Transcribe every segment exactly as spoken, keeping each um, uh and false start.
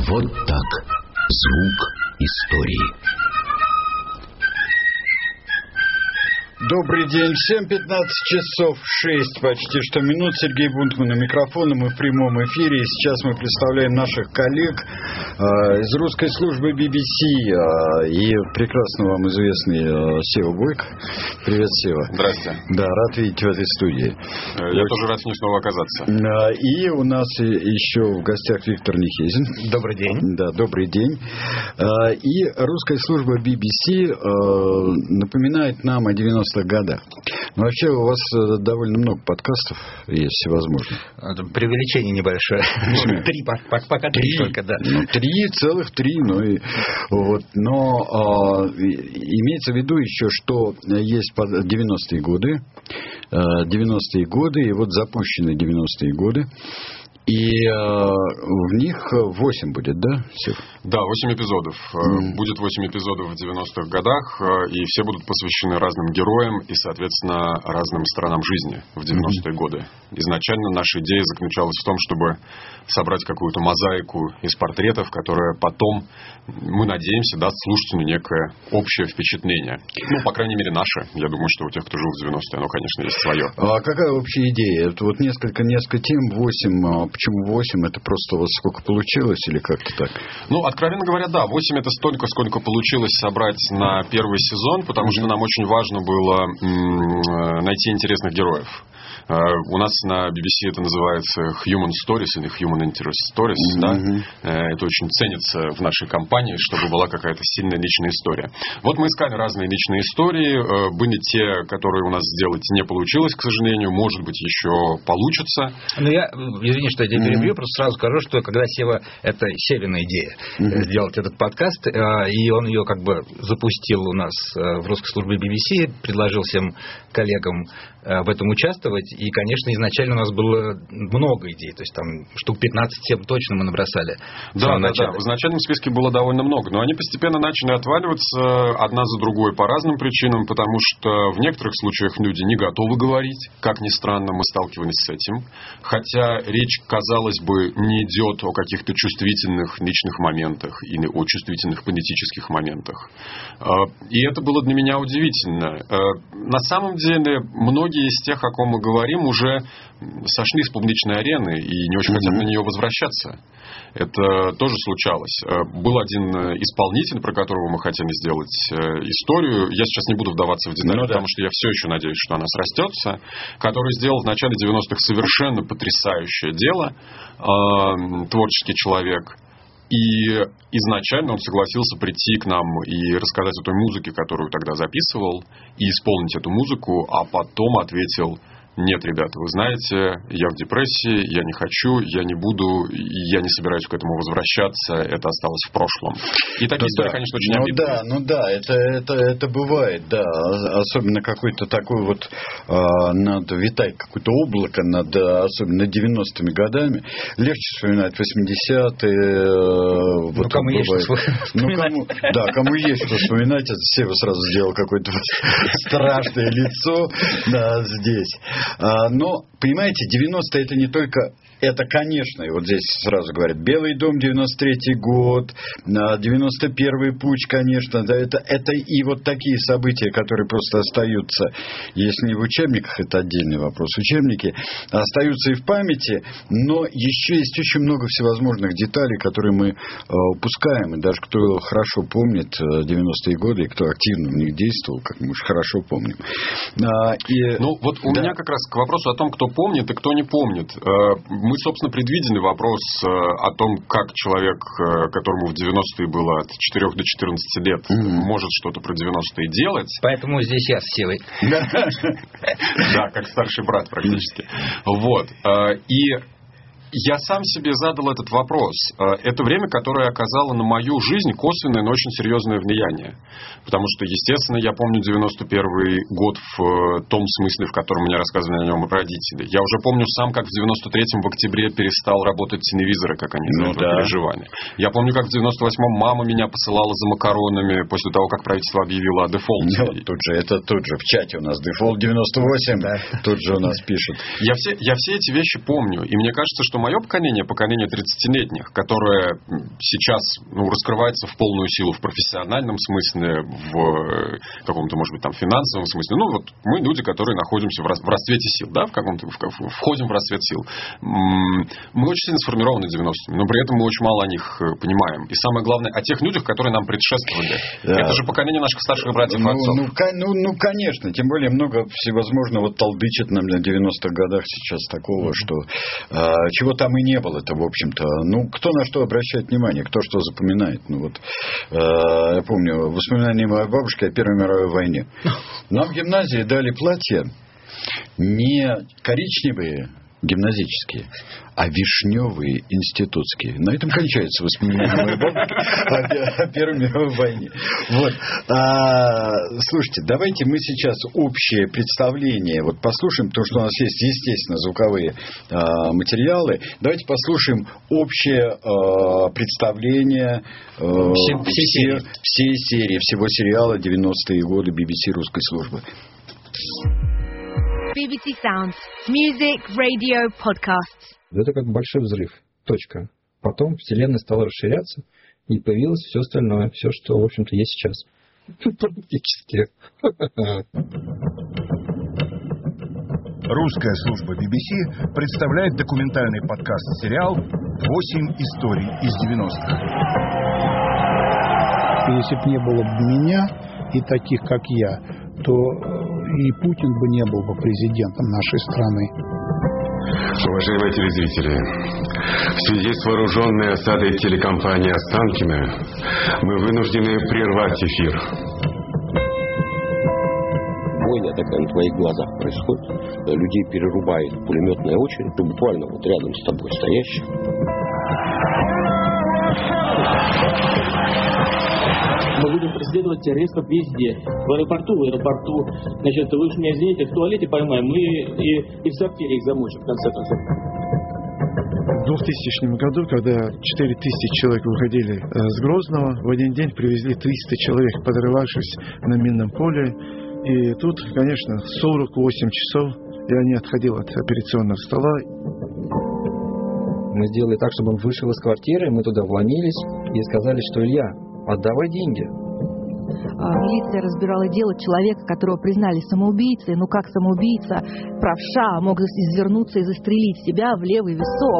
Вот так. Звук истории. Добрый день всем. пятнадцать часов шесть почти что минут. Сергей Бунтман у микрофона. Мы в прямом эфире. И сейчас мы представляем наших коллег э, из русской службы би би си. Э, и прекрасно вам известный э, Сева Бойко. Привет, Сева. Здравствуйте. Да, рад видеть в этой студии. Я вот. тоже рад с ней снова оказаться. Э, и у нас еще в гостях Виктор Нехезин. Добрый день. Да, добрый день. Э, и русская служба би би си э, напоминает нам о девяностых годах. Но вообще у вас довольно много подкастов есть всевозможных. Это преувеличение небольшое. Три, пока три только, да. Ну, три, целых три. Ну, и, вот. Но а, имеется в виду еще, что есть девяностые годы, девяностые годы, и вот запущены девяностые годы. И э, в них восемь будет, да, Сев? Да, восемь эпизодов. Mm. Будет восемь эпизодов в девяностых годах, и все будут посвящены разным героям и, соответственно, разным сторонам жизни в девяностые mm. годы. Изначально наша идея заключалась в том, чтобы собрать какую-то мозаику из портретов, которая потом, мы надеемся, даст слушателю некое общее впечатление. Ну, по крайней мере, наше. Я думаю, что у тех, кто жил в девяностые, оно, конечно, есть свое. А какая общая идея? Это вот несколько, несколько тем, восемь. Почему восемь? Это просто у вас сколько получилось или как-то так? Ну, откровенно говоря, да. восемь это столько, сколько получилось собрать на первый сезон, потому mm-hmm. что нам очень важно было м- найти интересных героев. Uh, у нас на би би си это называется Human Stories или Human Interest Stories. Mm-hmm. Да? Uh, это очень ценится в нашей компании, чтобы была какая-то сильная личная история. Вот мы искали разные личные истории. Uh, были те, которые у нас сделать не получилось, к сожалению. Может быть, еще получится. Ну, я, извини, что я тебя перебью, mm-hmm. просто сразу скажу, что когда Сева, это Севина идея mm-hmm. сделать этот подкаст, uh, и он ее как бы запустил у нас uh, в русской службе би би си, предложил всем коллегам uh, в этом участвовать. И, конечно, изначально у нас было много идей. То есть, там, штук пятнадцать тем точно мы набросали. Да, да, да. В изначальном списке было довольно много. Но они постепенно начали отваливаться одна за другой по разным причинам. Потому что в некоторых случаях люди не готовы говорить. Как ни странно, мы сталкивались с этим. Хотя речь, казалось бы, не идет о каких-то чувствительных личных моментах или о чувствительных политических моментах. И это было для меня удивительно. На самом деле, многие из тех, о ком мы говорим, уже сошли с публичной арены и не очень mm-hmm. хотят на нее возвращаться. Это тоже случалось. Был один исполнитель, про которого мы хотели сделать историю. Я сейчас не буду вдаваться в детали, ну, потому да. что я все еще надеюсь, что она срастется. Который сделал в начале девяностых совершенно потрясающее дело. Э, творческий человек. И изначально он согласился прийти к нам и рассказать о той музыке, которую тогда записывал, и исполнить эту музыку, а потом ответил: нет, ребята, вы знаете, я в депрессии, я не хочу, я не буду, я не собираюсь к этому возвращаться, это осталось в прошлом. И такие ну, истории, да. конечно, очень ну, обидные. Да, ну да, это, это, это бывает, да, особенно какой-то такой вот, а, над, витает какое-то облако над, особенно девяностыми годами. Легче вспоминать восьмидесятые. Ну, вот кому есть что вспоминать. Ну, кому, да, кому есть что вспоминать, это Сева сразу сделал какое-то страшное лицо, да, здесь. Но, понимаете, девяностые это не только... Это, конечно, и вот здесь сразу говорят, Белый дом, девяносто третий год, девяносто первый путч, конечно, да, это, это и вот такие события, которые просто остаются, если не в учебниках, это отдельный вопрос, учебники остаются и в памяти, но еще есть очень много всевозможных деталей, которые мы упускаем, и даже кто хорошо помнит девяностые годы, и кто активно в них действовал, как мы уж хорошо помним. И, ну, вот у да. меня как раз к вопросу о том, кто помнит и кто не помнит. Мы, собственно, предвидели вопрос о том, как человек, которому в девяностые было от четырёх до четырнадцати лет, mm-hmm. может что-то про девяностые делать. Поэтому здесь я с Севой. Да, как старший брат практически. Вот. И я сам себе задал этот вопрос. Это время, которое оказало на мою жизнь косвенное, но очень серьезное влияние. Потому что, естественно, я помню девяносто первый год в том смысле, в котором мне рассказывали о нем родители. Я уже помню сам, как в девяносто третьем в октябре перестал работать телевизоры, как они ну, да. переживали. Я помню, как в девяносто восьмом мама меня посылала за макаронами после того, как правительство объявило о дефолте. Ну, тут же, это тут же в чате у нас дефолт девяносто восемь, да. Тут же у нас пишут. Я все, я все эти вещи помню. И мне кажется, что что мое поколение, поколение тридцатилетних, которое сейчас ну, раскрывается в полную силу в профессиональном смысле, в каком-то, может быть, там, финансовом смысле. Ну, вот мы люди, которые находимся в расцвете сил, да, в каком-то, в, входим в расцвет сил. Мы очень сильно сформированы девяностыми, но при этом мы очень мало о них понимаем. И самое главное, о тех людях, которые нам предшествовали. Да. Это же поколение наших старших братьев и ну, отцов. Ну, ну, ну, конечно. Тем более много всевозможного толдычит нам на девяностых годах сейчас такого, что э, чего там и не было-то, в общем-то. Ну, кто на что обращает внимание, кто что запоминает. Ну, вот, э, я помню воспоминания моей бабушки о Первой мировой войне. Нам в гимназии дали платья не коричневые, гимназические, а вишневые институтские. На этом кончается воспоминания моей бабушки о, о Первой мировой войне. Вот. А, слушайте, давайте мы сейчас общее представление вот послушаем, потому что у нас есть, естественно, звуковые а, материалы. Давайте послушаем общее а, представление а, все, все все, серии. всей серии, всего сериала девяностые годы би би си русской службы. би би си Sounds. Music, radio, podcasts. Это как большой взрыв. Точка. Потом Вселенная стала расширяться, и появилось все остальное. Все, что, в общем-то, есть сейчас. Практически. Русская служба би би си представляет документальный подкаст-сериал «Восемь историй из девяностых». Если бы не было бы меня и таких, как я, то и Путин бы не был бы президентом нашей страны. Уважаемые телезрители, в связи с вооруженной осадой телекомпании «Останкино» мы вынуждены прервать эфир. Бойня такая на твоих глазах происходит. Людей перерубает пулеметная очередь, ты буквально вот рядом с тобой стоящий. Мы будем преследовать террористов везде. В аэропорту, в аэропорту. Значит, вы уж меня извините, в туалете поймаем, мы и, и в сортире их замочим, в конце концов. В двухтысячном году, когда четыре тысячи человек выходили с Грозного, в один день привезли триста человек, подрывавшись на минном поле. И тут, конечно, сорок восемь часов я не отходил от операционного стола. Мы сделали так, чтобы он вышел из квартиры, мы туда вломились и сказали, что Илья, отдавай деньги. Милиция разбирала дело человека, которого признали самоубийцей, но как самоубийца, правша, мог извернуться и застрелить себя в левый висок.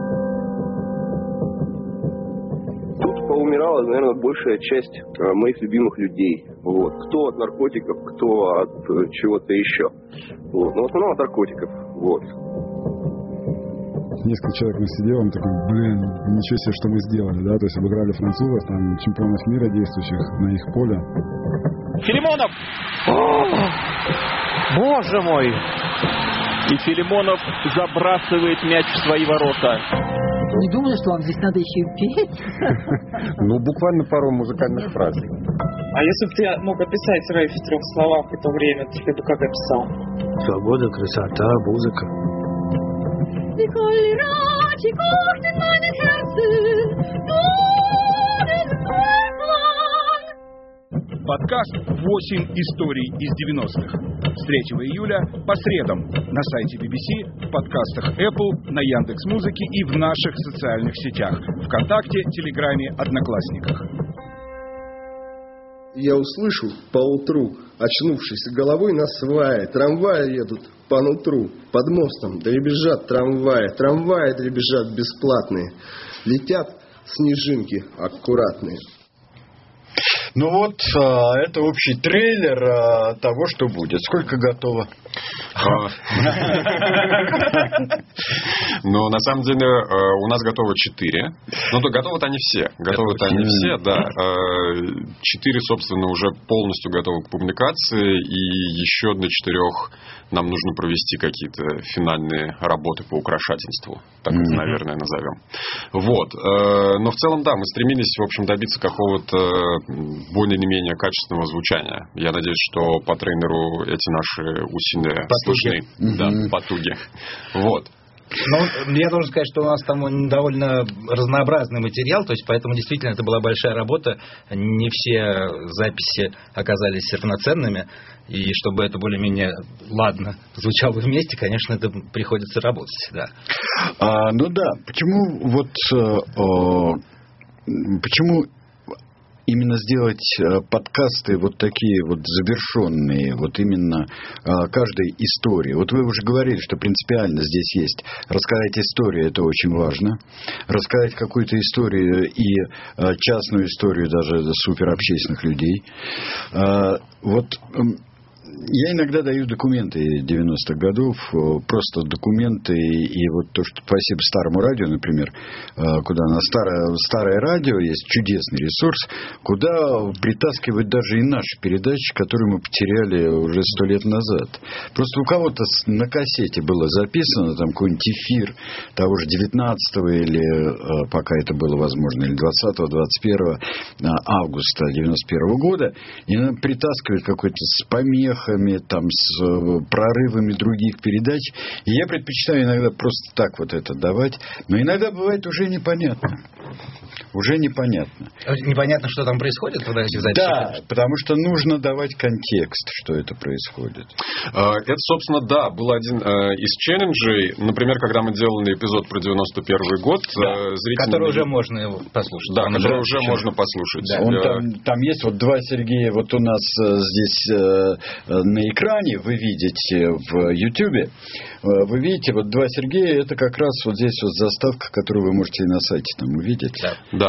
Тут поумирала, наверное, большая часть моих любимых людей. Вот. Кто от наркотиков, кто от чего-то еще. Вот. Но в основном от наркотиков. Вот. Несколько человек мы сидел, он такой, блин, ничего себе, что мы сделали, да, то есть обыграли французов, там, чемпионов мира действующих на их поле. Филимонов! О, боже мой! И Филимонов забрасывает мяч в свои ворота. Не думала, что вам здесь надо еще и петь? Ну, буквально пару музыкальных фраз. А если бы ты мог описать рэп в трех словах в это время, ты бы как описал? Свобода, красота, музыка. Подкаст «Восемь историй из девяностых». С третьего июля по средам на сайте би би си, в подкастах Apple, на Яндекс.Музыке и в наших социальных сетях ВКонтакте, Телеграме, Одноклассниках. Я услышу поутру, очнувшись головой на свае, трамваи едут по нутру, под мостом дребезжат трамваи, трамваи дребезжат бесплатные, летят снежинки аккуратные. Ну вот, это общий трейлер того, что будет. Сколько готово? Ну, на самом деле, у нас готово четыре. Ну, то готовы-то они все. Готовы-то они все, да. Четыре, собственно, уже полностью готовы к публикации. И еще до четырех нам нужно провести какие-то финальные работы по украшательству. Так это, наверное, назовем. Вот. Но в целом, да, мы стремились, в общем, добиться какого-то более или менее качественного звучания. Я надеюсь, что по тренеру эти наши усилия слышны. Mm-hmm. Да, потуги. Вот. Ну, я должен сказать, что у нас там довольно разнообразный материал, то есть поэтому действительно это была большая работа. Не все записи оказались равноценными, и чтобы это более-менее ладно звучало вместе, конечно, это приходится работать, да. А, ну да, почему вот э, почему именно сделать подкасты вот такие вот завершенные, вот именно каждой истории. Вот вы уже говорили, что принципиально здесь есть рассказать историю, это очень важно. Рассказать какую-то историю и частную историю даже суперобщественных людей. Вот я иногда даю документы девяностых годов, просто документы, и вот то, что спасибо Старому радио, например, куда на старое, старое радио есть чудесный ресурс, куда притаскивают даже и наши передачи, которые мы потеряли уже сто лет назад. Просто у кого-то на кассете было записано, там какой-нибудь эфир того же девятнадцатого или, пока это было возможно, или двадцатого-двадцать первого августа девяносто первого года, и притаскивают какой-то с помех, там, с прорывами других передач. И я предпочитаю иногда просто так вот это давать. Но иногда бывает уже непонятно. Уже непонятно. Непонятно, что там происходит в этих записях? Да, потому что нужно давать контекст, что это происходит. Это, собственно, да, был один из челленджей. Например, когда мы делали эпизод про девяносто первый год, да, зрители... Который уже можно его послушать. Да, который уже еще можно послушать. Да, он там, там есть вот два Сергея, вот у нас здесь на экране, вы видите в Ютьюбе, вы видите, вот два Сергея, это как раз вот здесь вот заставка, которую вы можете и на сайте там увидеть. Да. Да.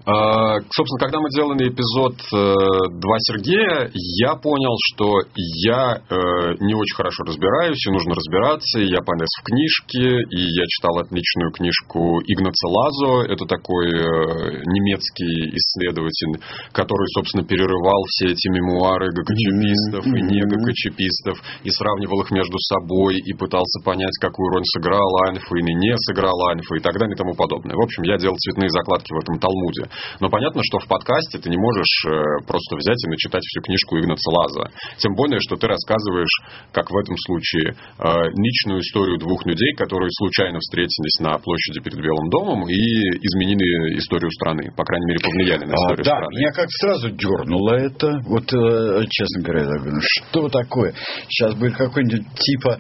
А, собственно, когда мы делали эпизод «Два Сергея», я понял, что я э, не очень хорошо разбираюсь, и нужно разбираться, и я полез в книжки, и я читал отличную книжку Игнаца Лазо, это такой э, немецкий исследователь, который, собственно, перерывал все эти мемуары ГКЧПистов mm-hmm. и не ГКЧПистов, и сравнивал их между собой, и пытался понять, какую роль сыграл Альфа или не сыграл Альфа, и так далее, и тому подобное. В общем, я делал цветные закладки в этом Талмуде. Но понятно, что в подкасте ты не можешь просто взять и начитать всю книжку Игнаца Лаза. Тем более, что ты рассказываешь, как в этом случае, личную историю двух людей, которые случайно встретились на площади перед Белым домом и изменили историю страны. По крайней мере, повлияли на историю а, да, страны. Меня как сразу дернуло это. Вот, честно говоря, я говорю, что такое? Сейчас будет какой-нибудь типа,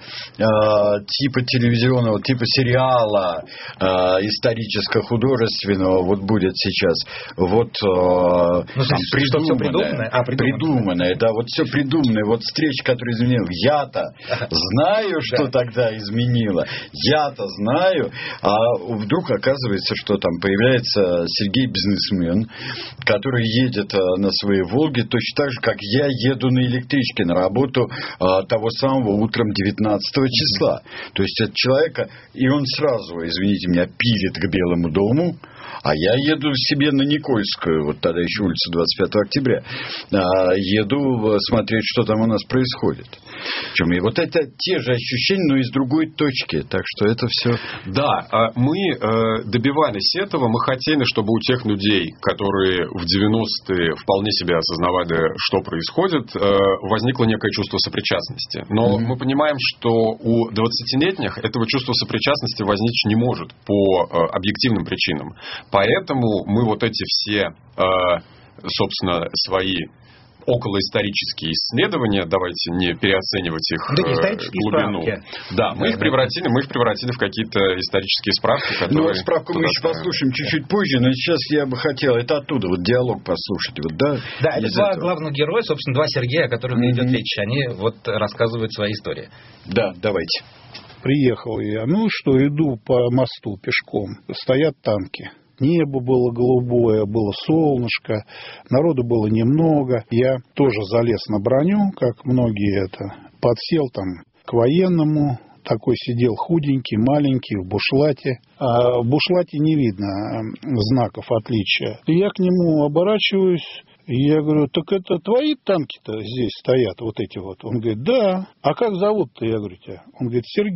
типа телевизионного, типа сериала историческо-художественного, вот будет сейчас. Вот ну, там, придуманное, придуманное? А, придуманное. придуманное, да, вот все придуманное. Вот встреча, которая изменила. Я-то знаю, что тогда изменило. Я-то знаю. А вдруг оказывается, что там появляется Сергей бизнесмен, который едет на своей Волге точно так же, как я еду на электричке на работу того самого утром девятнадцатого числа. То есть от человека, и он сразу, извините меня, пилит к Белому дому, а я еду себе на Никольскую, вот тогда еще улица двадцать пятого октября, еду смотреть, что там у нас происходит. Причем и вот это те же ощущения, но из другой точки. Так что это все... Да, мы добивались этого, мы хотели, чтобы у тех людей, которые в девяностые вполне себе осознавали, что происходит, возникло некое чувство сопричастности. Но mm-hmm. мы понимаем, что у двадцатилетних этого чувства сопричастности возникнуть не может по объективным причинам. Поэтому мы вот эти все, собственно, свои околоисторические исследования, давайте не переоценивать их да, глубину. Справки. Да, мы да, их превратили, мы их превратили в какие-то исторические справки, которые... Ну, справку мы еще послушаем чуть-чуть позже, но сейчас я бы хотел это оттуда, вот диалог послушать. Вот, да, да, это два этого. главных героя, собственно, два Сергея, о которых mm-hmm. идет речь. Они вот рассказывают свои истории. Да, давайте. Приехал я, ну что, иду по мосту пешком, стоят танки. Небо было голубое, было солнышко, народу было немного. Я тоже залез на броню, как многие это, подсел там к военному, такой сидел худенький, маленький, в бушлате. А в бушлате не видно знаков отличия. И я к нему оборачиваюсь, и я говорю, так это твои танки-то здесь стоят, вот эти вот? Он говорит, да. А как зовут-то, я говорю, тебя? Он говорит, Сергей.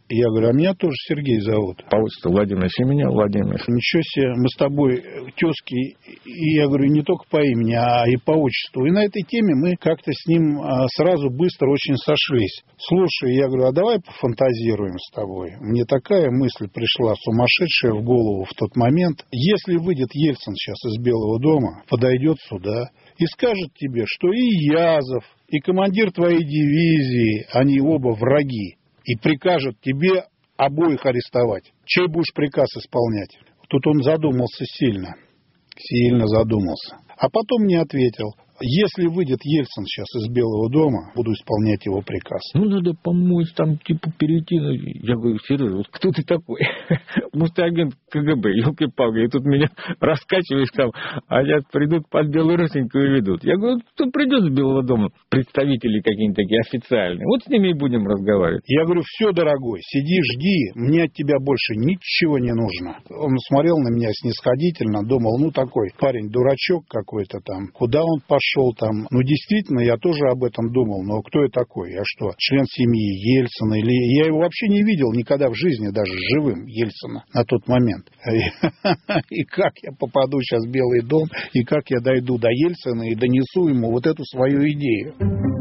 Я говорю, а меня тоже Сергей зовут. По отчеству Владимир, еще меня Владимир. Ничего себе, мы с тобой тезки, и я говорю, не только по имени, а и по отчеству. И на этой теме мы как-то с ним сразу быстро очень сошлись. Слушай, я говорю, а давай пофантазируем с тобой. Мне такая мысль пришла, сумасшедшая в голову в тот момент. Если выйдет Ельцин сейчас из Белого дома, подойдет сюда и скажет тебе, что и Язов, и командир твоей дивизии, они оба враги, и прикажет тебе обоих арестовать. Чей будешь приказ исполнять? Тут он задумался сильно, сильно задумался. А потом мне ответил, если выйдет Ельцин сейчас из Белого дома, буду исполнять его приказ. Ну, надо помочь, там, типа, перейти. Я говорю, Сережа, вот кто ты такой? Может, ты агент КГБ, елки-палки, и тут меня раскачиваешь там, а сейчас придут под белорусеньку и ведут. Я говорю, кто придет с Белого дома? Представители какие-нибудь такие официальные. Вот с ними и будем разговаривать. Я говорю, все, дорогой, сиди, жди, мне от тебя больше ничего не нужно. Он смотрел на меня снисходительно, думал, ну, такой парень, дурачок какой-то там, куда он пошел? Шел там. Ну, действительно, я тоже об этом думал. Но кто я такой? Я что, член семьи Ельцина? Или... Я его вообще не видел никогда в жизни, даже живым, Ельцина, на тот момент. И как я попаду сейчас в Белый дом, и как я дойду до Ельцина и донесу ему вот эту свою идею.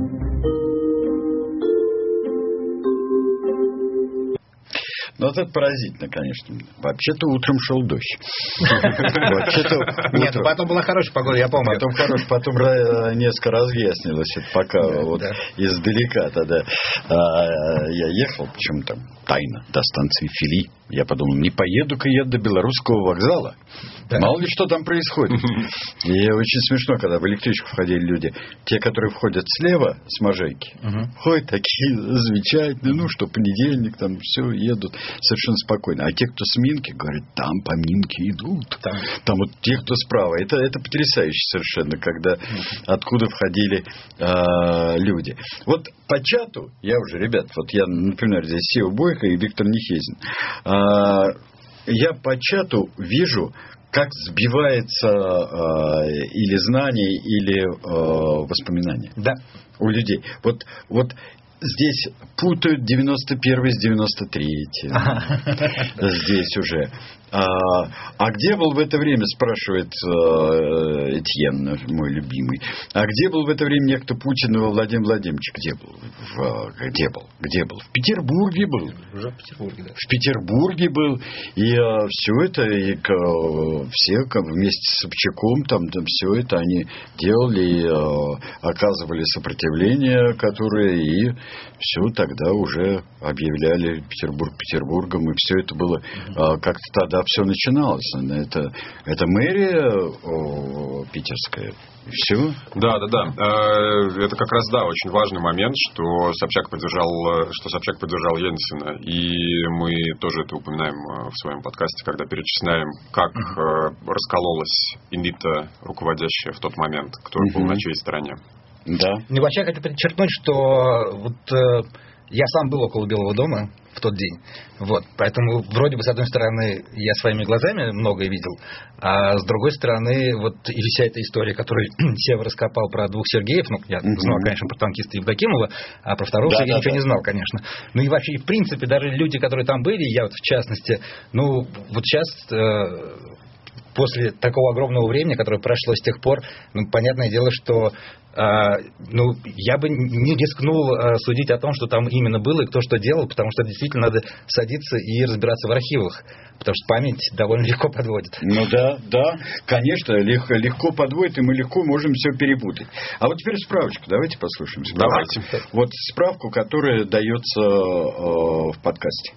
Ну, вот это поразительно, конечно. Вообще-то утром шел дождь. Нет, потом была хорошая погода, я помню. Потом хорошая, потом несколько раз выяснилось. Это пока вот издалека тогда я ехал, причем там тайно, до станции Фили. Я подумал, не поеду-ка я до Белорусского вокзала. Да. Мало ли что там происходит. И очень смешно, когда в электричку входили люди. Те, которые входят слева с Можайки, угу. ходят такие замечательные, ну что, понедельник, там все, едут совершенно спокойно. А те, кто с Минки, говорят, там по Минке идут. Там, там вот те, кто справа. Это, это потрясающе совершенно, когда угу. откуда входили э, люди. Вот по чату, я уже, ребят, вот я, например, здесь Сева Бойко и Виктор Нехезин. Я по чату вижу, как сбивается э, или знание, или э, воспоминания да. у людей. Вот, вот здесь путают девяносто первый с девяносто третьим. Здесь уже. А, а где был в это время, спрашивает э, Этьен, мой любимый. А где был в это время некто Путин Владимир Владимирович? Где был? В, где был? Где был? В Петербурге был. Уже в Петербурге, да. В Петербурге был. И э, все это, и э, все как, вместе с Собчаком, там, там все это они делали, и, э, оказывали сопротивление, которое и все тогда уже объявляли Петербург Петербургом, и все это было э, как-то тогда все начиналось. Это, это мэрия о, питерская. И все. Да, да, да. Это как раз, да, очень важный момент, что Собчак поддержал, что Собчак поддержал Ельцина. И мы тоже это упоминаем в своем подкасте, когда перечисляем, как uh-huh. раскололась элита руководящая в тот момент, кто uh-huh. был на чьей стороне. Да. Ну, вообще, я хочу подчеркнуть, что вот я сам был около Белого дома в тот день. Вот. Поэтому, вроде бы, с одной стороны, я своими глазами многое видел, а с другой стороны, вот и вся эта история, которую Сева раскопал про двух Сергеев, ну, я mm-hmm. знал, конечно, про танкиста Евдокимова, а про второго да, Сергея да, ничего да. не знал, конечно. Ну, и вообще, в принципе, даже люди, которые там были, я вот в частности, ну, вот сейчас... Э- После такого огромного времени, которое прошло с тех пор, ну, понятное дело, что э, ну, я бы не рискнул э, судить о том, что там именно было и кто что делал, потому что действительно надо садиться и разбираться в архивах, потому что память довольно легко подводит. Ну да, да, конечно, легко, легко подводит, и мы легко можем все перепутать. А вот теперь справочку, давайте послушаем. Справочку. Давайте. Вот справку, которая дается э, в подкасте.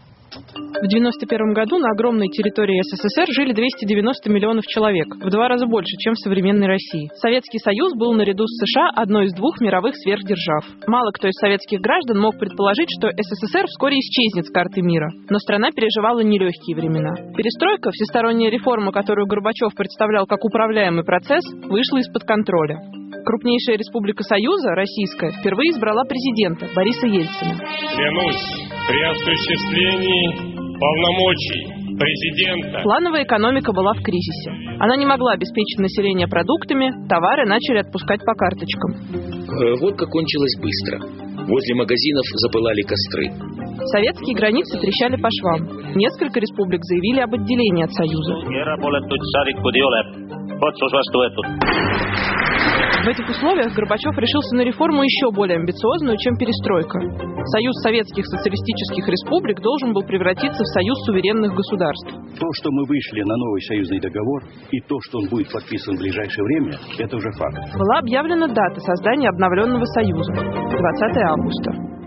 В девяносто первом году на огромной территории СССР жили двести девяносто миллионов человек, в два раза больше, чем в современной России. Советский Союз был наряду с США одной из двух мировых сверхдержав. Мало кто из советских граждан мог предположить, что СССР вскоре исчезнет с карты мира. Но страна переживала нелегкие времена. Перестройка, всесторонняя реформа, которую Горбачев представлял как управляемый процесс, вышла из-под контроля. Крупнейшая республика Союза, российская, впервые избрала президента Бориса Ельцина. Клянусь при осуществлении полномочий президента. Плановая экономика была в кризисе. Она не могла обеспечить население продуктами, товары начали отпускать по карточкам. Водка кончилась быстро. Возле магазинов запылали костры. Советские границы трещали по швам. Несколько республик заявили об отделении от Союза. В этих условиях Горбачев решился на реформу еще более амбициозную, чем перестройка. Союз Советских Социалистических Республик должен был превратиться в союз суверенных государств. То, что мы вышли на новый союзный договор, и то, что он будет подписан в ближайшее время, это уже факт. Была объявлена дата создания обновленного союза – двадцатое августа.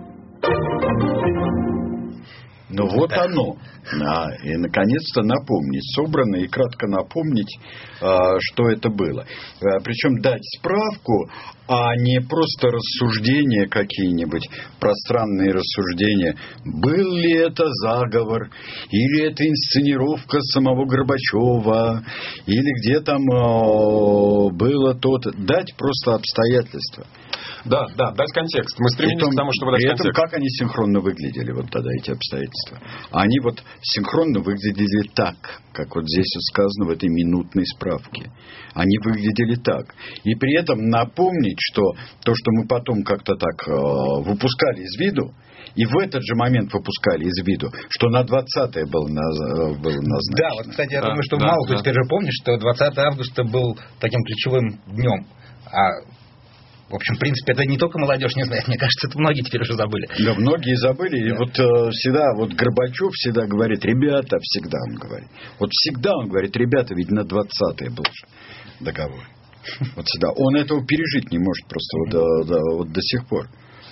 Ну вот да. оно. А, и наконец-то напомнить, собрано и кратко напомнить, а, что это было. А, причем дать справку, а не просто рассуждения какие-нибудь, пространные рассуждения. Был ли это заговор, или это инсценировка самого Горбачева, или где там а, было то-то. Дать просто обстоятельства. Да, да, дать контекст. Мы стремимся Притом, к тому, чтобы дать при этом, контекст. как они синхронно выглядели, вот тогда эти обстоятельства. Они вот синхронно выглядели так, как вот здесь сказано в этой минутной справке. Они выглядели так. И при этом напомнить, что то, что мы потом как-то так э, выпускали из виду, и в этот же момент выпускали из виду, что на двадцатое было, на, было назначено. Да, вот, кстати, я да, думаю, что да, мало кто да. теперь же помнит, что двадцатое августа был таким ключевым днем. А в общем, в принципе, это не только молодежь не знает, мне кажется, это многие теперь уже забыли. Да, многие забыли. Да. И вот э, всегда, вот Горбачев всегда говорит, ребята, всегда он говорит. Вот всегда он говорит, ребята, ведь на двадцатое был же договор. Вот всегда. Он этого пережить не может просто вот, до, до, вот до сих пор.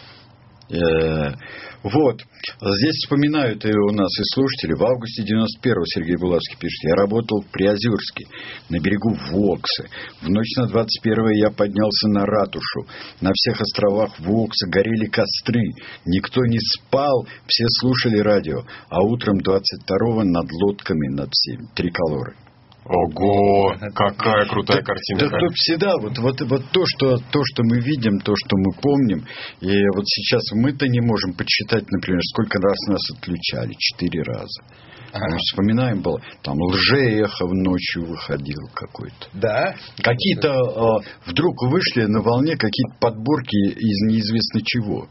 Э, вот. Здесь вспоминают и у нас и слушатели. В августе девяносто первого Сергей Булавский пишет: я работал в Приозерске, на берегу Воксы. В ночь на двадцать первое я поднялся на ратушу. На всех островах Воксы горели костры. Никто не спал, все слушали радио. А утром двадцать второго над лодками, над всеми, триколоры. Ого, какая крутая да, картинка. Да, тут всегда вот, вот, вот то, что, то, что мы видим, то, что мы помним. И вот сейчас мы-то не можем подсчитать, например, сколько раз нас отключали. Четыре раза. Ага. Мы вспоминаем, было, там лже-эхо ночью выходил какой-то. Да. Какие-то э, вдруг вышли на волне какие-то подборки из неизвестно чего.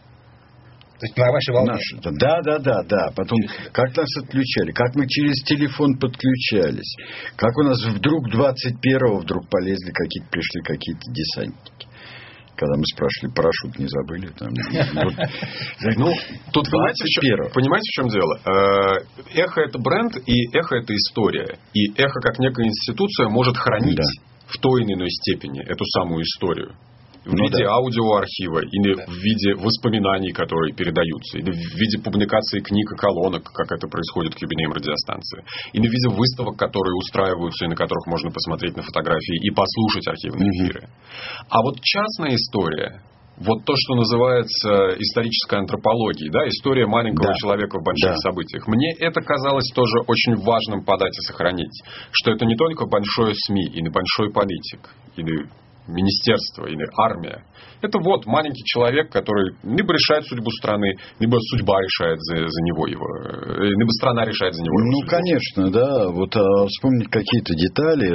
То есть на вашей волне? Наши. Да, да, да, да. Потом, как нас отключали, как мы через телефон подключались, как у нас вдруг двадцать первого вдруг полезли какие-то, пришли какие-то десантники. Когда мы спрашивали, парашют не забыли. Там, вот. Ну, тут понимаете в, чем, понимаете, в чем дело? Эхо — это бренд, и эхо — это история. И эхо, как некая институция, может хранить да. в той или иной степени эту самую историю. В ну, виде да. аудиоархива, или да. в виде воспоминаний, которые передаются, или в виде публикации книг и колонок, как это происходит к юбилеям радиостанции, или в виде выставок, которые устраиваются, и на которых можно посмотреть на фотографии и послушать архивные mm-hmm. эфиры. А вот частная история, вот то, что называется исторической антропологией, да, история маленького да. человека в больших да. событиях. Мне это казалось тоже очень важным подать и сохранить, что это не только большое СМИ, или большой политик, или министерство или армия. Это вот маленький человек, который либо решает судьбу страны, либо судьба решает за, за него его, либо страна решает за него. Ну, его конечно, да. Вот а, вспомнить какие-то детали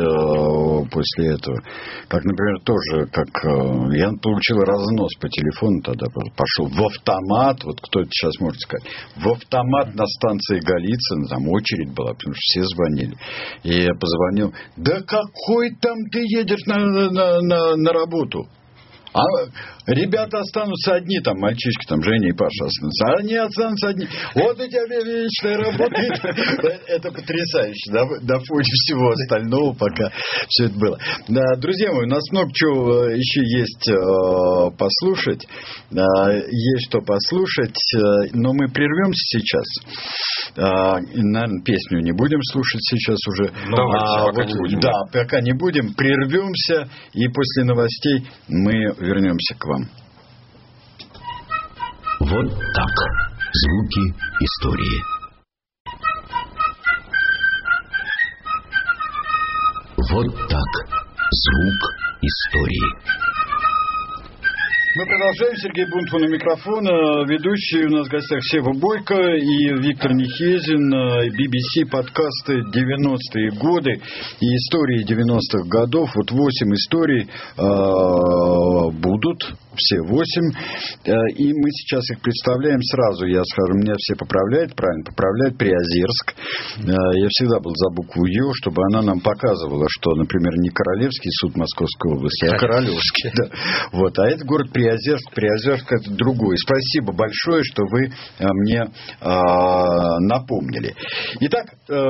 а, после этого. Как, например, тоже, как а, я получил разнос по телефону, тогда пошел в автомат, вот кто это сейчас может сказать, в автомат на станции Голицына, там очередь была, потому что все звонили. И я позвонил, да какой там ты едешь на, на, на, на работу? А ребята останутся одни, там, мальчишки, там, Женя и Паша останутся. А они останутся одни. Вот у тебя вечная работа. Это потрясающе. На фоне всего остального, пока все это было. Друзья мои, у нас много чего еще есть послушать. Есть что послушать. Но мы прервемся сейчас. Наверное, песню не будем слушать сейчас уже. Давайте, а, пока вот, не будем. Да, пока не будем. Прервемся. И после новостей мы вернемся к вам. Вот так. Звуки истории. Вот так. Звук истории. Мы продолжаем. Сергей Бунтман у микрофона. Ведущие у нас в гостях Сева Бойко и Виктор Нехезин. би би си подкасты девяностые годы и истории девяностых годов. Вот восемь историй э, будут. Все восемь. И мы сейчас их представляем сразу. Я скажу, меня все поправляют, правильно, поправляют Приозерск. Я всегда был за букву Ё, чтобы она нам показывала, что, например, не Королевский суд Московской области, а Королевский. Да. Вот. А это город Приозерск. Приозерск — это другой. Спасибо большое, что вы мне а, напомнили. Итак,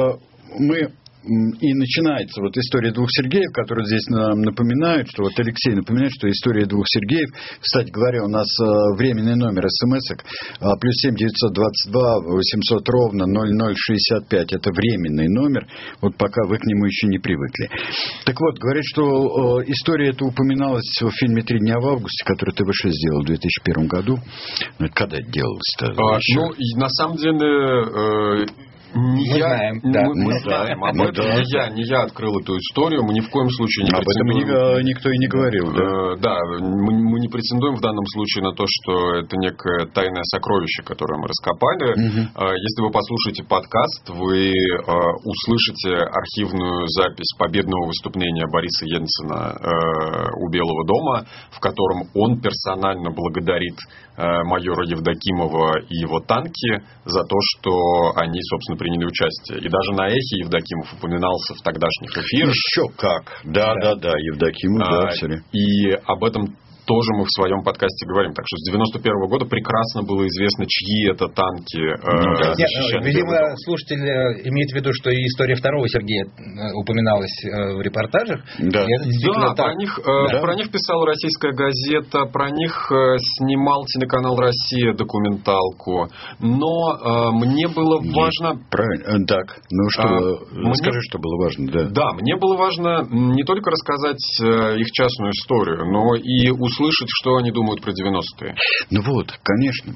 мы... И начинается вот история двух Сергеев, которые здесь нам напоминают, что вот Алексей напоминает, что история двух Сергеев. Кстати говоря, у нас временный номер смс-ок плюс семь девятьсот двадцать два восемьсот ровно ноль ноль шестьдесят пять. Это временный номер, вот пока вы к нему еще не привыкли. Так вот, говорят, что история эта упоминалась в фильме «Три дня в августе», который тэ вэ шесть сделал в две тысячи первом году. Ну, это когда это делалось-то? А, ну, на самом деле... Э... Не мы я, знаем, да. Мы, мы знаем об этом. Да. Не, я, не я открыл эту историю. Мы ни в коем случае не об претендуем. Об этом никто и не говорил. Да, э, да мы, мы не претендуем в данном случае на то, что это некое тайное сокровище, которое мы раскопали. Угу. Э, если вы послушаете подкаст, вы э, услышите архивную запись победного выступления Бориса Ельцина э, у Белого дома, в котором он персонально благодарит э, майора Евдокимова и его танки за то, что они, собственно, приняли участие. И даже на эхе Евдокимов упоминался в тогдашних эфирах. Еще как. Да, да, да, да Евдокимов, а, да, все. И об этом тоже мы в своем подкасте говорим. Так что с девяносто первого года прекрасно было известно, чьи это танки ну, э, защищали. Видимо, слушатель имеет в виду, что и история второго Сергея упоминалась э, в репортажах. Да, да про, них, э, да. про них писала российская газета, про них э, снимал телеканал «Россия» документалку. Но э, мне было важно... Правильно. Так, ну что, а, мне... скажи, что было важно. Да. да, мне было важно не только рассказать э, их частную историю, но и услышать слышать, что они думают про девяностые. Ну вот, конечно.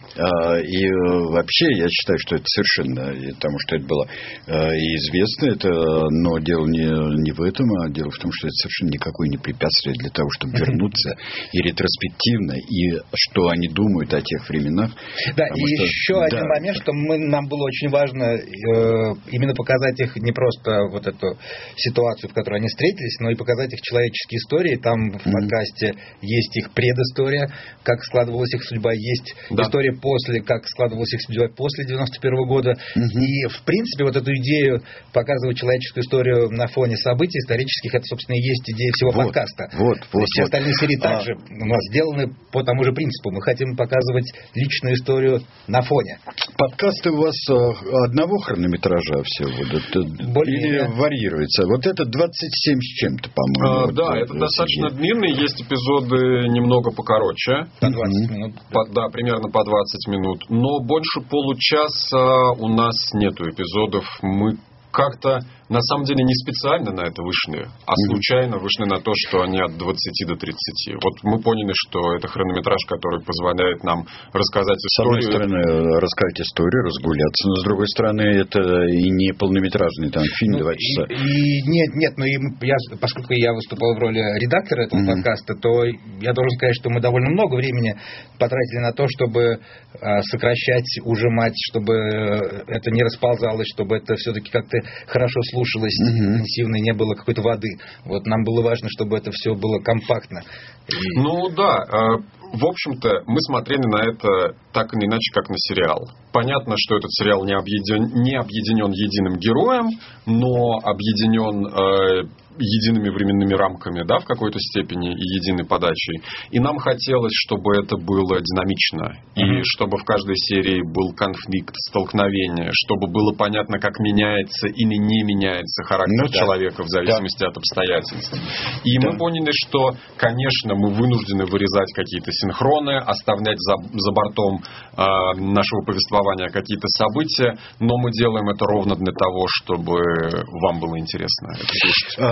И вообще я считаю, что это совершенно, потому что это было и известно, это, но дело не, не в этом, а дело в том, что это совершенно никакое не препятствие для того, чтобы вернуться и ретроспективно, и что они думают о тех временах. Да, и что, еще да. один момент, что мы, нам было очень важно э, именно показать их не просто вот эту ситуацию, в которой они встретились, но и показать их человеческие истории. Там в подкасте mm-hmm. есть их предыстория, как складывалась их судьба, есть да. история после, как складывалась их судьба после девяносто первого года. Угу. И, в принципе, вот эту идею показывать человеческую историю на фоне событий исторических, это, собственно, и есть идея всего вот, подкаста. Вот, То вот, есть все вот. остальные серии а... также у нас сделаны по тому же принципу. Мы хотим показывать личную историю на фоне. Подкасты у вас одного хронометража все вот, или варьируется? Вот это двадцать семь с чем-то, по-моему. А, вот, да, вот, это вот, достаточно вот. длинный. Есть эпизоды немного покороче. По двадцать минут. По, да, примерно по двадцать минут. Но больше получаса у нас нету эпизодов. Мы как-то, на самом деле, не специально на это вышли, а случайно вышли на то, что они от двадцати до тридцати. Вот мы поняли, что это хронометраж, который позволяет нам рассказать историю. С одной стороны, рассказать историю, разгуляться, но с другой стороны, это и не полнометражный там фильм, ну, два часа. И, и нет, нет, но и я, поскольку я выступал в роли редактора этого mm-hmm. подкаста, то я должен сказать, что мы довольно много времени потратили на то, чтобы а, сокращать, ужимать, чтобы это не расползалось, чтобы это все-таки как-то хорошо слушалось, uh-huh. интенсивно, не было какой-то воды. Вот нам было важно, чтобы это все было компактно. И... Ну да, в общем-то, мы смотрели на это так или иначе, как на сериал. Понятно, что этот сериал не объединен, не объединен единым героем, но объединен... Э, едиными временными рамками, да, в какой-то степени, и единой подачей. И нам хотелось, чтобы это было динамично, mm-hmm. и чтобы в каждой серии был конфликт, столкновение, чтобы было понятно, как меняется или не меняется характер ну, да. человека в зависимости да. от обстоятельств. И да. мы поняли, что, конечно, мы вынуждены вырезать какие-то синхроны, оставлять за, за бортом э, нашего повествования какие-то события, но мы делаем это ровно для того, чтобы вам было интересно это слушать.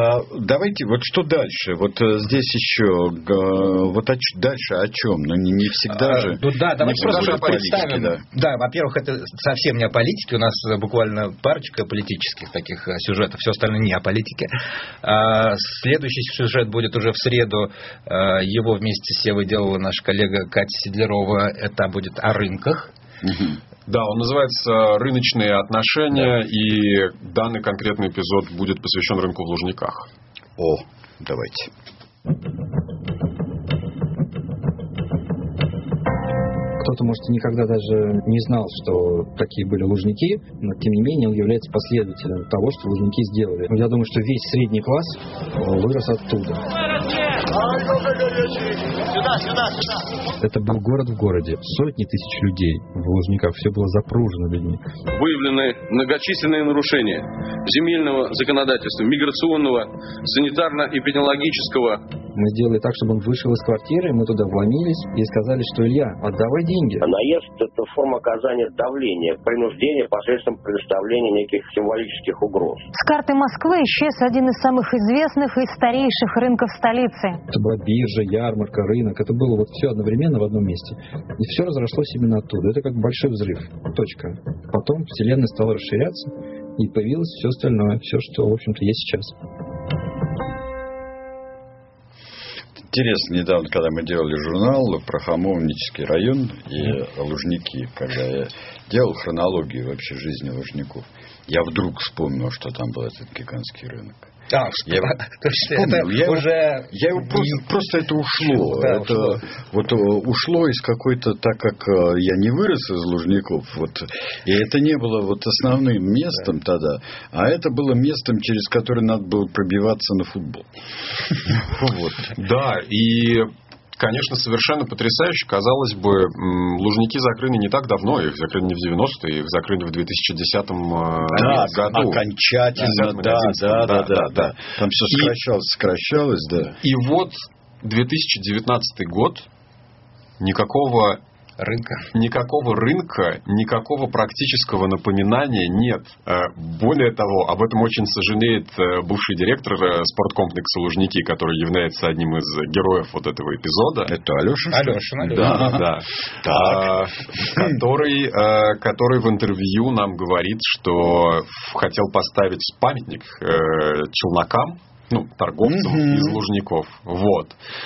А, давайте, вот что дальше? Вот здесь еще, вот о, дальше о чем? Ну, не, не всегда а, же. Ну да, давайте просто политики, представим. да. да, во-первых, это совсем не о политике. У нас буквально парочка политических таких сюжетов. Все остальное не о политике. А, следующий сюжет будет уже в среду. А, его вместе с Севой делала наша коллега Катя Седлярова. Это будет о рынках. Угу. Да, он называется «Рыночные отношения», да. И данный конкретный эпизод будет посвящен рынку в Лужниках. О, давайте. Кто-то, может, никогда даже не знал, что такие были Лужники, но, тем не менее, он является последователем того, что Лужники сделали. Я думаю, что весь средний класс вырос оттуда. Сюда, сюда, сюда. Это был город в городе. Сотни тысяч людей в Лужниках. Все было запружено людьми. Выявлены многочисленные нарушения земельного законодательства, миграционного, санитарно-эпидемиологического. Мы сделали так, чтобы он вышел из квартиры, мы туда вломились и сказали, что Илья, отдавай деньги. Наезд – это форма оказания давления, принуждения посредством предоставления неких символических угроз. С карты Москвы исчез один из самых известных и старейших рынков столицы. Это была биржа, ярмарка, рынок. Это было вот все одновременно в одном месте. И все разрослось именно оттуда. Это как большой взрыв. Точка. Потом вселенная стала расширяться, и появилось все остальное. Все, что, в общем-то, есть сейчас. Интересно, недавно, когда мы делали журнал про Хамовнический район и Лужники, когда я делал хронологию вообще жизни Лужников, я вдруг вспомнил, что там был этот гигантский рынок. А, я его то есть вспомнил. это я его, уже... я его просто, просто это ушло. Да, это ушло. Вот ушло из какой-то, так как я не вырос из Лужников, вот, и это не было вот основным местом да. тогда, а это было местом, через которое надо было пробиваться на футбол. Да, и... Конечно, совершенно потрясающе. Казалось бы, Лужники закрыли не так давно. Их закрыли не в девяностые, их закрыли в две тысячи десятом да, году. Окончательно, да, да, да, да, да. Там все сокращалось, сокращалось, да. И вот две тысячи девятнадцатый год, никакого... Рынка. Никакого рынка, никакого практического напоминания нет. Более того, об этом очень сожалеет бывший директор спорткомплекса Лужники, который является одним из героев вот этого эпизода. Это Алешин? Алешин, да, да. А, который, который в интервью нам говорит, что хотел поставить памятник челнокам, ну, торговцам mm-hmm. из Лужников. Вот.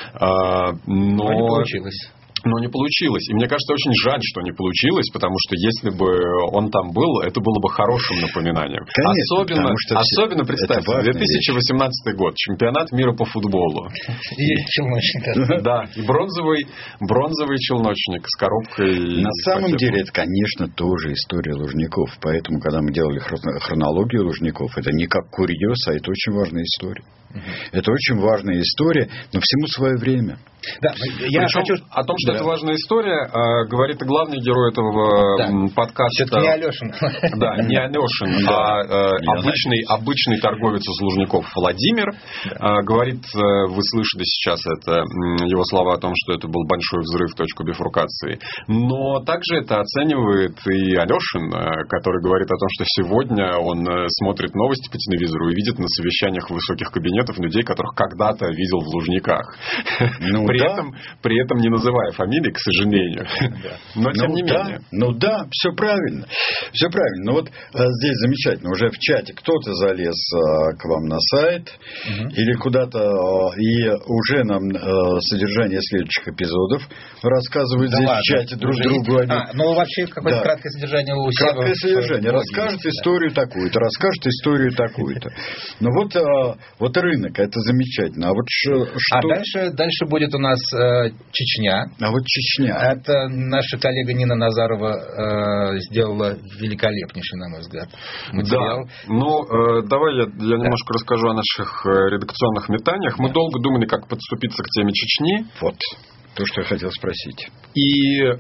А, но... но не получилось. Но не получилось. И мне кажется, очень жаль, что не получилось, потому что если бы он там был, это было бы хорошим напоминанием. Конечно, особенно, что особенно представьте, две тысячи восемнадцатый вещь. Год, чемпионат мира по футболу. И челночник. Да, и бронзовый, бронзовый челночник с коробкой. На самом деле, это, конечно, тоже история Лужников. Поэтому, когда мы делали хронологию Лужников, это не как курьез, а это очень важная история. Это очень важная история, но всему свое время. Да, я Причем хочу... о том, что да. это важная история, э, говорит и главный герой этого да. подкаста. Все-таки не Алешин. Да, не Алешин, а э, обычный, обычный торговец из Лужников Владимир. Да. Э, говорит, э, вы слышали сейчас это, его слова о том, что это был большой взрыв, точку бифуркации. Но также это оценивает и Алешин, э, который говорит о том, что сегодня он э, смотрит новости по телевизору и видит на совещаниях высоких кабинетов людей, которых когда-то видел в Лужниках. Ну, при, да. этом, при этом не называя фамилии, к сожалению. Да. Но тем ну, не да. менее. Ну да, все правильно. Все правильно. Но вот а, здесь замечательно. Уже в чате кто-то залез а, к вам на сайт угу. или куда-то а, и уже нам а, содержание следующих эпизодов рассказывают да здесь ладно. В чате друг другу. Они... А, ну вообще какое-то да. краткое содержание у себя. Краткое содержание. Расскажет да. историю такую-то, расскажет историю такую-то. Ну вот, а, вот рынок, это замечательно. А вот что... А дальше, дальше будет у нас э, Чечня. А вот Чечня. Это наша коллега Нина Назарова э, сделала великолепнейший, на мой взгляд, материал. Да. Ну, э, давай я, я немножко да. расскажу о наших редакционных метаниях. Мы да. долго думали, как подступиться к теме Чечни. Вот. То, что я хотел спросить. И э,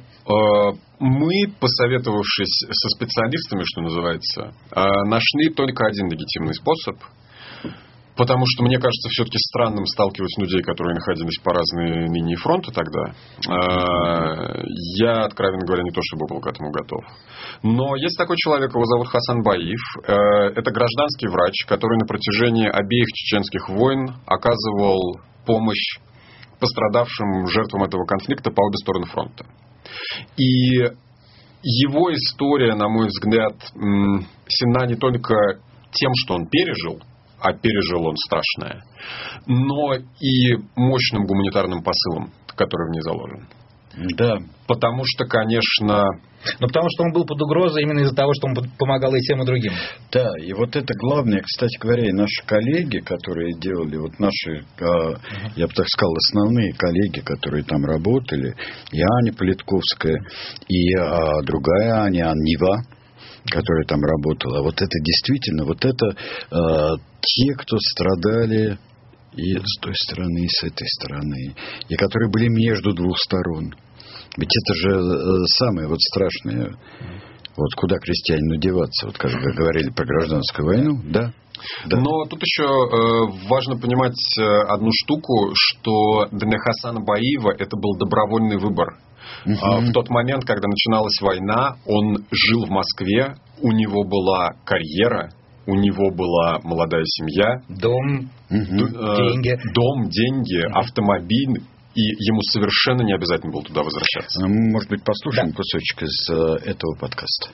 мы, посоветовавшись со специалистами, что называется, э, нашли только один легитимный способ. Потому что, мне кажется, все-таки странным сталкивать людей, которые находились по разные линии фронта тогда. Я, откровенно говоря, не то чтобы был к этому готов. Но есть такой человек, его зовут Хасан Баиев. Это гражданский врач, который на протяжении обеих чеченских войн оказывал помощь пострадавшим жертвам этого конфликта по обе стороны фронта. И его история, на мой взгляд, сильна не только тем, что он пережил, а пережил он страшное, но и мощным гуманитарным посылом, который в ней заложен. Да. Потому что, конечно... Ну, потому что он был под угрозой именно из-за того, что он помогал и тем, и другим. Да, и вот это главное, кстати говоря, и наши коллеги, которые делали, вот наши, uh-huh. я бы так сказал, основные коллеги, которые там работали, и Аня Политковская, и а, другая Аня, Аннива, которая там работала. Вот это действительно, вот это э, те, кто страдали и с той стороны, и с этой стороны, и которые были между двух сторон. Ведь это же э, самое вот страшное. Вот куда крестьянину деваться, вот как говорили про гражданскую войну, да? Да. Но тут еще э, важно понимать одну штуку, что для Хасана Баиева это был добровольный выбор. Uh-huh. В тот момент, когда начиналась война, он жил в Москве, у него была карьера, у него была молодая семья, дом, uh-huh. э, деньги, дом, деньги, uh-huh. автомобиль, и ему совершенно не обязательно было туда возвращаться. Мы, может быть, послушаем да. кусочек из э, этого подкаста.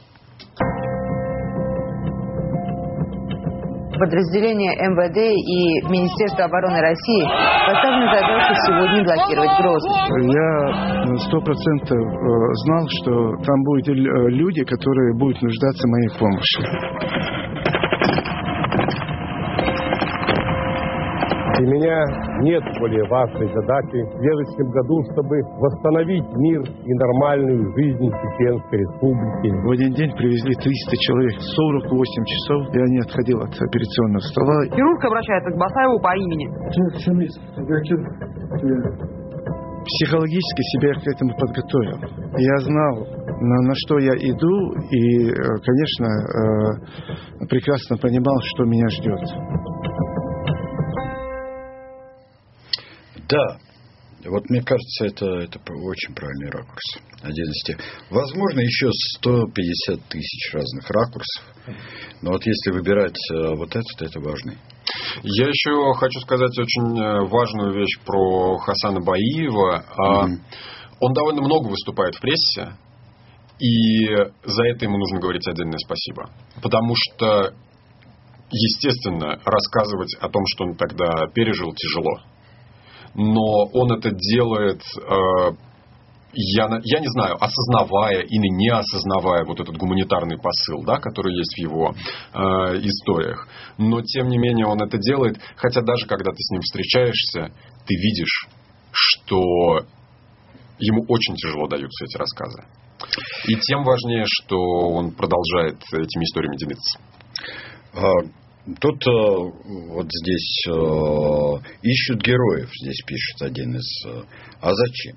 Подразделения эм вэ дэ и Министерства обороны России поставлены задачу сегодня блокировать Грозный. Я сто процентов знал, что там будут люди, которые будут нуждаться в моей помощи. Для меня нет более важной задачи в следующем году, чтобы восстановить мир и нормальную жизнь Чеченской Республики. В один день привезли триста человек, сорок восемь часов, я не отходил от операционного стола. Хирург обращается к Басаеву по имени. Психологически себя к этому подготовил. Я знал, на, на что я иду, и, конечно, прекрасно понимал, что меня ждет. Да, вот мне кажется, это, это очень правильный ракурс. Один из тех. Возможно, еще сто пятьдесят тысяч разных ракурсов. Но вот если выбирать вот этот, это важный. Я еще хочу сказать очень важную вещь про Хасана Баиева. Mm-hmm. Он довольно много выступает в прессе. И за это ему нужно говорить отдельное спасибо. Потому что, естественно, рассказывать о том, что он тогда пережил, тяжело. Но он это делает, э, я, я не знаю, осознавая или не осознавая вот этот гуманитарный посыл, да, который есть в его э, историях. Но, тем не менее, он это делает, хотя даже когда ты с ним встречаешься, ты видишь, что ему очень тяжело даются эти рассказы. И тем важнее, что он продолжает этими историями делиться. Тут вот здесь ищут героев, здесь пишет один из. А зачем?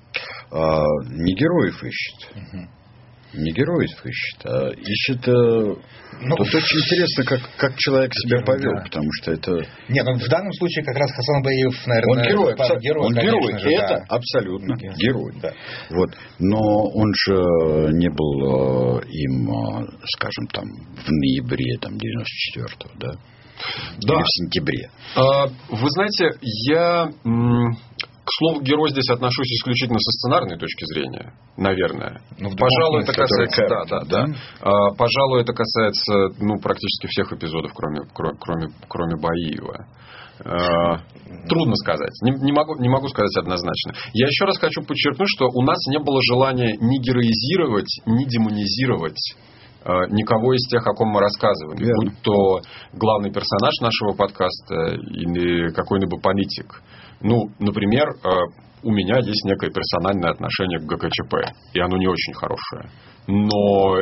Не героев ищет. Угу. Не героев ищет, а ищет. Ну, тут очень интересно, как, как человек себя повел, да. Потому что это. Нет, ну в данном случае как раз Хасан Баиев, наверное, он герой, абсо... герой, он конечно герой. же, Это да. абсолютно герой. герой. Да. Вот. Но он же не был им, скажем, там в ноябре там, девяносто четвёртого, да? Да. Или в сентябре. А, вы знаете, я. К слову, герой здесь отношусь исключительно со сценарной точки зрения, наверное. Ну, пожалуй, это касается, да, да, да. А, пожалуй, это касается, ну, практически всех эпизодов, кроме, кроме, кроме Баиева. А, трудно сказать. Не, не, могу, не могу сказать однозначно. Я еще раз хочу подчеркнуть, что у нас не было желания ни героизировать, ни демонизировать никого из тех, о ком мы рассказывали. Верно. Будь то главный персонаж нашего подкаста или какой-либо политик. Ну, например, у меня есть некое персональное отношение к ГКЧП, и оно не очень хорошее. Но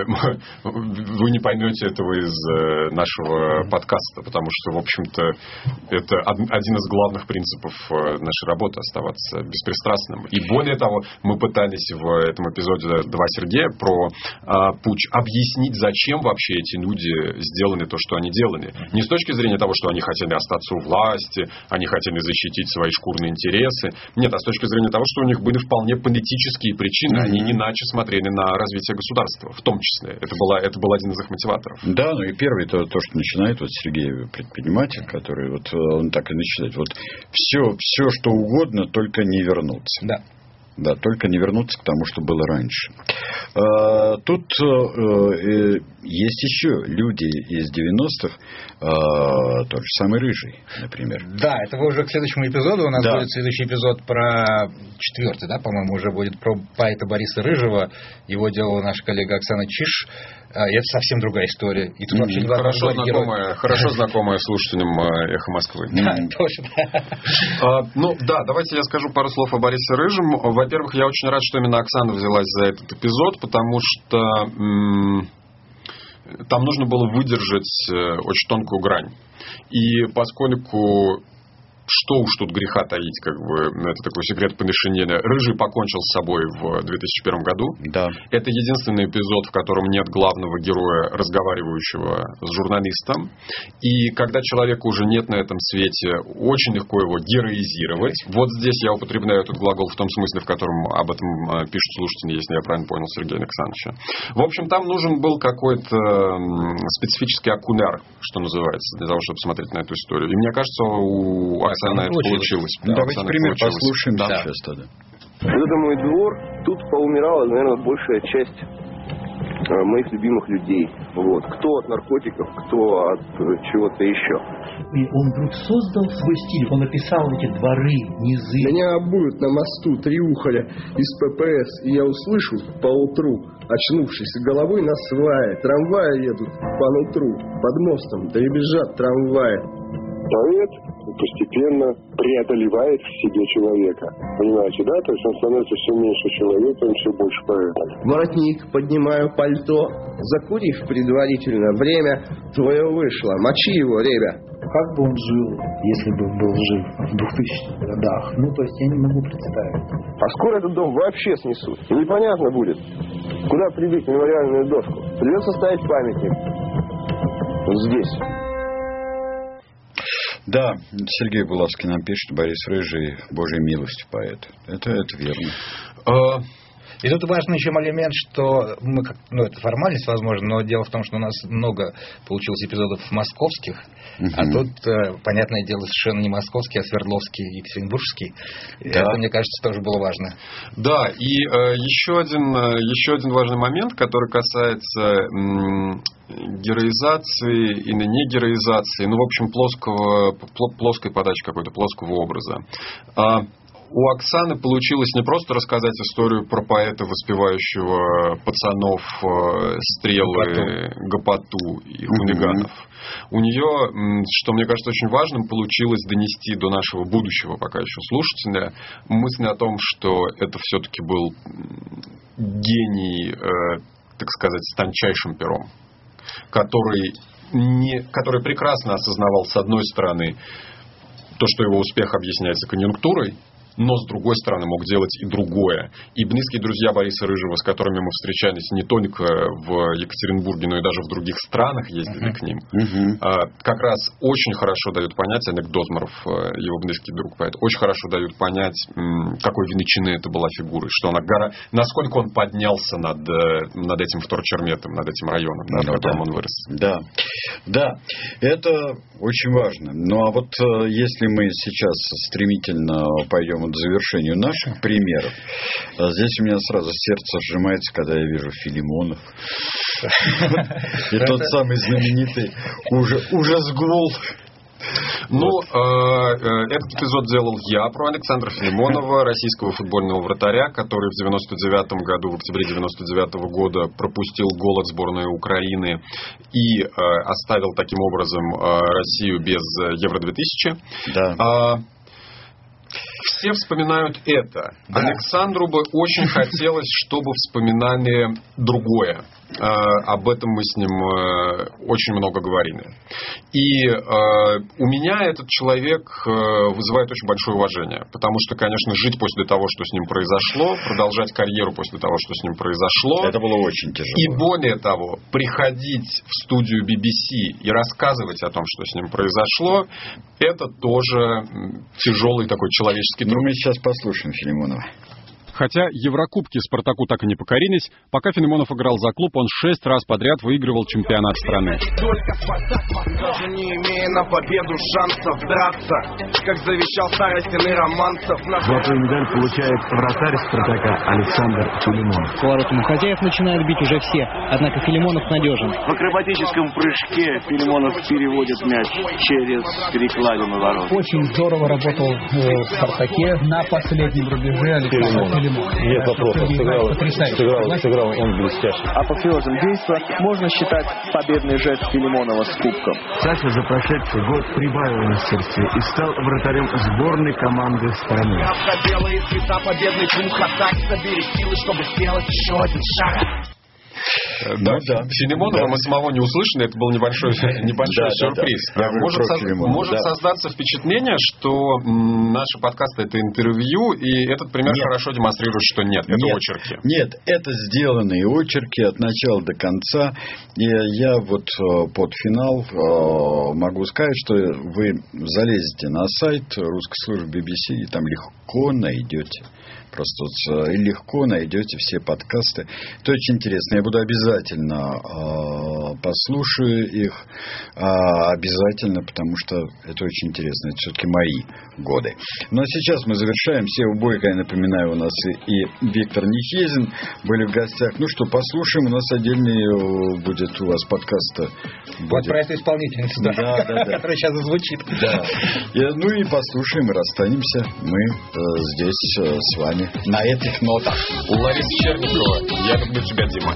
вы не поймете этого из нашего подкаста, потому что, в общем-то, это один из главных принципов нашей работы — оставаться беспристрастным. И более того, мы пытались в этом эпизоде «Два Сергея» про а, путч объяснить, зачем вообще эти люди сделали то, что они делали. Не с точки зрения того, что они хотели остаться у власти, они хотели защитить свои шкурные интересы. Нет, а с точки зрения того, что у них были вполне политические причины. Mm-hmm. Они иначе смотрели на развитие государства. В том числе. Это, была, это был один из их мотиваторов. Да, ну и первый то, то что начинает вот Сергей, предприниматель, который вот он так и начинает. Вот все, все, что угодно, только не вернуться. Да. Да, только не вернуться к тому, что было раньше. А, тут а, есть еще люди из девяностых, а, тот же самый Рыжий, например. Да, это вы уже к следующему эпизоду. У нас да. будет следующий эпизод про четвертый, да, по-моему, уже будет про поэта Бориса Рыжего. Его делала наша коллега Оксана Чиш. И это совсем другая история. И тут вообще хорошо, знакомая, хорошо знакомая слушателям «Эхо Москвы». Да, точно. А, ну, да, давайте я скажу пару слов о Борисе Рыжем. Во-первых, я очень рад, что именно Оксана взялась за этот эпизод, потому что м- там нужно было выдержать очень тонкую грань. И поскольку... Что уж тут греха таить, как бы, это такой секрет помешанения. Рыжий покончил с собой в две тысячи первом году. Да. Это единственный эпизод, в котором нет главного героя, разговаривающего с журналистом. И когда человека уже нет на этом свете, очень легко его героизировать. Вот здесь я употребляю этот глагол в том смысле, в котором об этом пишут слушатели, если я правильно понял Сергея Александровича. В общем, там нужен был какой-то специфический окуляр, что называется, для того, чтобы смотреть на эту историю. И мне кажется, у Оксана это получилось. Ну, да, давайте пример послушаем да. сейчас тогда. Это мой двор. Тут поумирала, наверное, большая часть моих любимых людей. Вот. Кто от наркотиков, кто от чего-то еще. И он вдруг создал свой стиль. Он описал эти дворы, низы. Меня обуют на мосту триухаля из ППС, и я услышу поутру, очнувшись головой на свае. Трамваи едут по нутру, под мостом дребезжат трамваи. Поэт постепенно преодолевает в себе человека. Понимаете, да? То есть он становится все меньше человеком, все больше поэтом. Воротник, поднимаю пальто, закурив предварительно, время твое вышло, мочи его, ребя. Как бы он жил, если бы был жив в двухтысячных годах? Ну, то есть я не могу представить. А скоро этот дом вообще снесут. И непонятно будет, куда прибить мемориальную доску. Придется ставить памятник. Вот здесь. Да, Сергей Булавский нам пишет, Борис Рыжий, Божьей милостью поэт. Это, это верно. А... И тут важный еще элемент, что мы, ну, это формальность, возможно, но дело в том, что у нас много получилось эпизодов московских, угу. а тут, понятное дело, совершенно не московский, а Свердловский и Екатеринбургский. Да. Это, мне кажется, тоже было важно. Да, и э, еще, один, еще один важный момент, который касается м, героизации и не героизации, ну, в общем, плоского, плоской подачи какой-то, плоского образа. А, У Оксаны получилось не просто рассказать историю про поэта, воспевающего пацанов, стрелы, гопоту и хулиганов. Mm-hmm. У нее, что мне кажется очень важным, получилось донести до нашего будущего пока еще слушателя мысль о том, что это все-таки был гений, э, так сказать, с тончайшим пером, который, не, который прекрасно осознавал, с одной стороны, то, что его успех объясняется конъюнктурой, но, с другой стороны, мог делать и другое. И близкие друзья Бориса Рыжего, с которыми мы встречались не только в Екатеринбурге, но и даже в других странах, ездили uh-huh. к ним, uh-huh. как раз очень хорошо дают понять, Олег Дозмаров, его близкий друг поэт, очень хорошо дают понять, какой величины это была фигура, что она гора... насколько он поднялся над, над этим вторчерметом, над этим районом, да, в котором да. он вырос. Да, да, это очень важно. Ну, а вот если мы сейчас стремительно пойдем к завершению наших примеров. Здесь у меня сразу сердце сжимается, когда я вижу Филимонов. И тот самый знаменитый ужас-гул. Ну, этот эпизод делал я про Александра Филимонова, российского футбольного вратаря, который в девяносто девятом году, в октябре девяносто девятого года пропустил гол от сборной Украины и оставил таким образом Россию без Евро две тысячи. Да. все вспоминают это. Да. Александру бы очень хотелось, чтобы вспоминали другое. Об этом мы с ним очень много говорили. И у меня этот человек вызывает очень большое уважение. Потому что, конечно, жить после того, что с ним произошло, продолжать карьеру после того, что с ним произошло. Это было очень тяжело. И более того, приходить в студию би би си и рассказывать о том, что с ним произошло, это тоже тяжелый такой человеческий труд. Ну, мы сейчас послушаем Филимонова. Хотя Еврокубки «Спартаку» так и не покорились, пока Филимонов играл за клуб, он шесть раз подряд выигрывал чемпионат страны. Даже не имея на победу шансов драться, как завещал старостин и романцев. Золотую медаль получает вратарь «Спартака» Александр Филимонов. По воротам у хозяев начинают бить уже все, однако Филимонов надежен. В акробатическом прыжке Филимонов переводит мяч через перекладину ворот. Очень здорово работал в «Спартаке» на последнем рубеже Александр Филимонов. Нет вопросов, сыграл, сыграл, сыграл он блестяще. Апофеозом действа можно считать победный жест Филимонова с кубком. Саша за прошедший год прибавил мастерстве и стал вратарем сборной команды страны. Белые цвета, победный шум хатак, собери силы, чтобы сделать еще один шаг. Да, да. Филимонова да. мы самого не услышали, это был небольшой, небольшой да, сюрприз. Да, да. Может, со, может да. создаться впечатление, что м, наши подкасты это интервью, и этот пример нет. хорошо демонстрирует, что нет, это нет. очерки. Нет, это сделанные очерки от начала до конца. И я вот под финал могу сказать, что вы залезете на сайт русской службы би би си и там легко найдете. Просто легко найдете все подкасты. Это очень интересно. Я буду обязательно э, послушаю их. Э, обязательно, потому что это очень интересно. Это все-таки мои годы. Ну а сейчас мы завершаем. Сева Бойко, я напоминаю, у нас и, и Виктор Нихезин были в гостях. Ну что, послушаем. У нас отдельный будет у вас подкаст. Вот про эту исполнительницу, да, да, да, да. которая сейчас звучит. Да. И, ну и послушаем, и расстанемся мы э, здесь э, с вами. На этих нотах. У Ларисы Черникова «Я люблю тебя, Дима».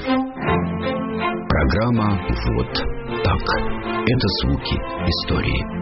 Программа «Вот так». Это звуки истории.